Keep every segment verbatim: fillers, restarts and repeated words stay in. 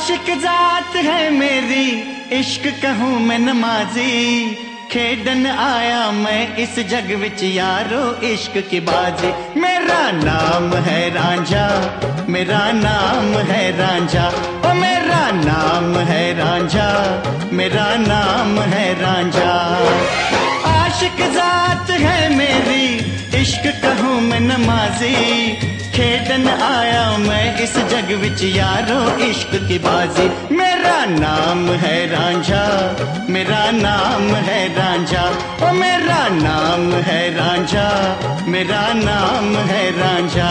आशिक जात है मेरी, इश्क कहूँ मैं नमाजी, खेडन आया मैं इस जग विच यारो इश्क की बाजी। मेरा नाम है रांझा, मेरा नाम है रांझा, ओ मेरा नाम है रांझा, मेरा नाम है रांझा। आशिक जात है मेरी, इश्क कहूँ मैं नमाजी, खेडन आया मैं इस जग विच यारो इश्क की बाजी। मेरा नाम है रांझा, मेरा नाम है रांझा, ओ मेरा नाम है रांझा, मेरा नाम है रांझा।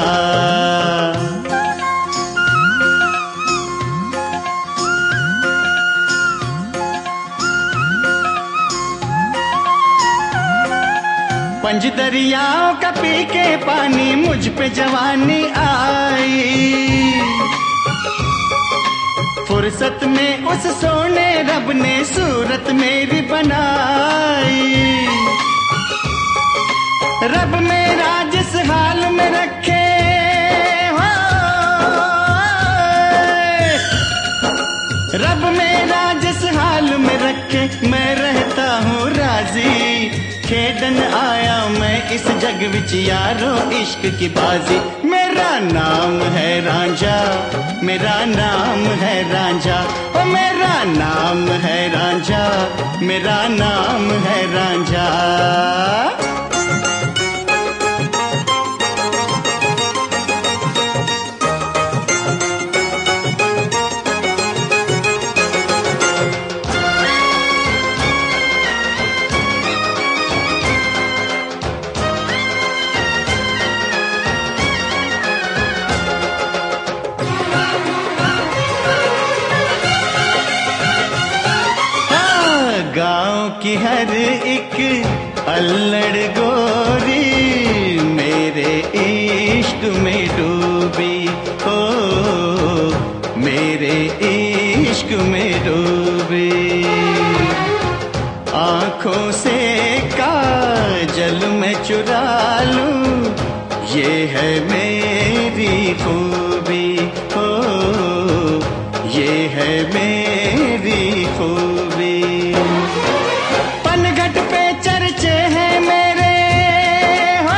पंज दरियाओं का पी के पानी मुझ पे जवानी आई, फुर्सत में उस सोने रब ने सूरत मेरी बनाई। रब मेरा जिस हाल में रखे हो, रब मेरा जिस हाल में रखे मैं रहता हूँ राजी। खेडन आया मैं इस जग विच यारो इश्क की बाजी। मेरा नाम है रांझा, मेरा नाम है रांझा, ओ मेरा नाम है रांझा, मेरा नाम है रांझा। गाँव की हर एक अल्लड़ गोरी मेरे इश्क में डूबी, हो मेरे इश्क में डूबी। आँखों से काजल मैं चुरा लूं, ये है मेरी खूबी, हो ये है मेरी खूबी। पनघट पे चर्चे हैं मेरे, हो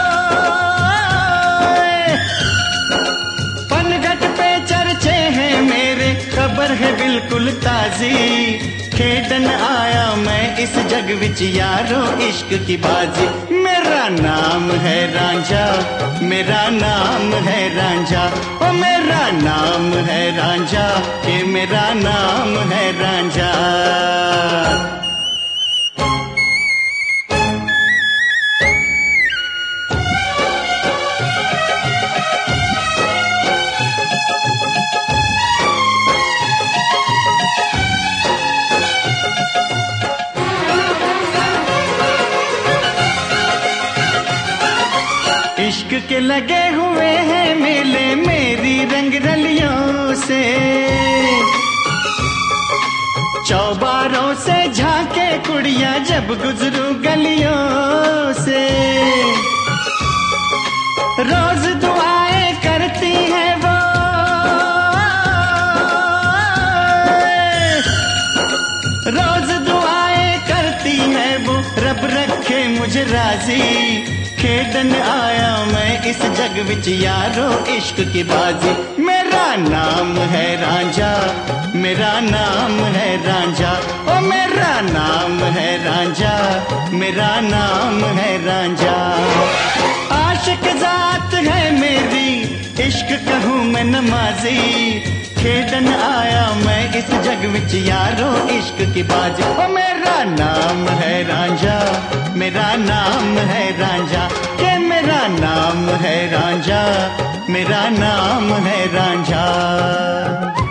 पनघट पे चर्चे हैं मेरे, खबर है बिल्कुल ताजी। खेडन आया मैं इस जग विच यारो इश्क की बाजी। मेरा नाम है रांझा, मेरा नाम है रांझा, ओ मेरा नाम है रांझा, ये मेरा नाम है रांझा। इश्क के लगे हुए हैं मेले मेरी रंग रलियों से, चौबारों से झांके कुड़ियां जब गुजरूं गलियों से। रोज दुआएं करती हैं वो, रोज दुआएं करती हैं वो, रब रखे मुझे राजी। खेडन आया मैं इस जग विच यारो इश्क की बाजी। मेरा नाम है रांझा, मेरा नाम है रांझा, ओ मेरा नाम है रांझा, मेरा नाम है रांझा। आशिक जात है मेरी, इश्क कहूँ मैं नमाजी। खेडन आया मैं इस जग विच यारो इश्क की बाजी। ओ मेरा नाम है रांझा, मेरा नाम है रांझा, के मेरा नाम है रांझा, मेरा नाम है रांझा।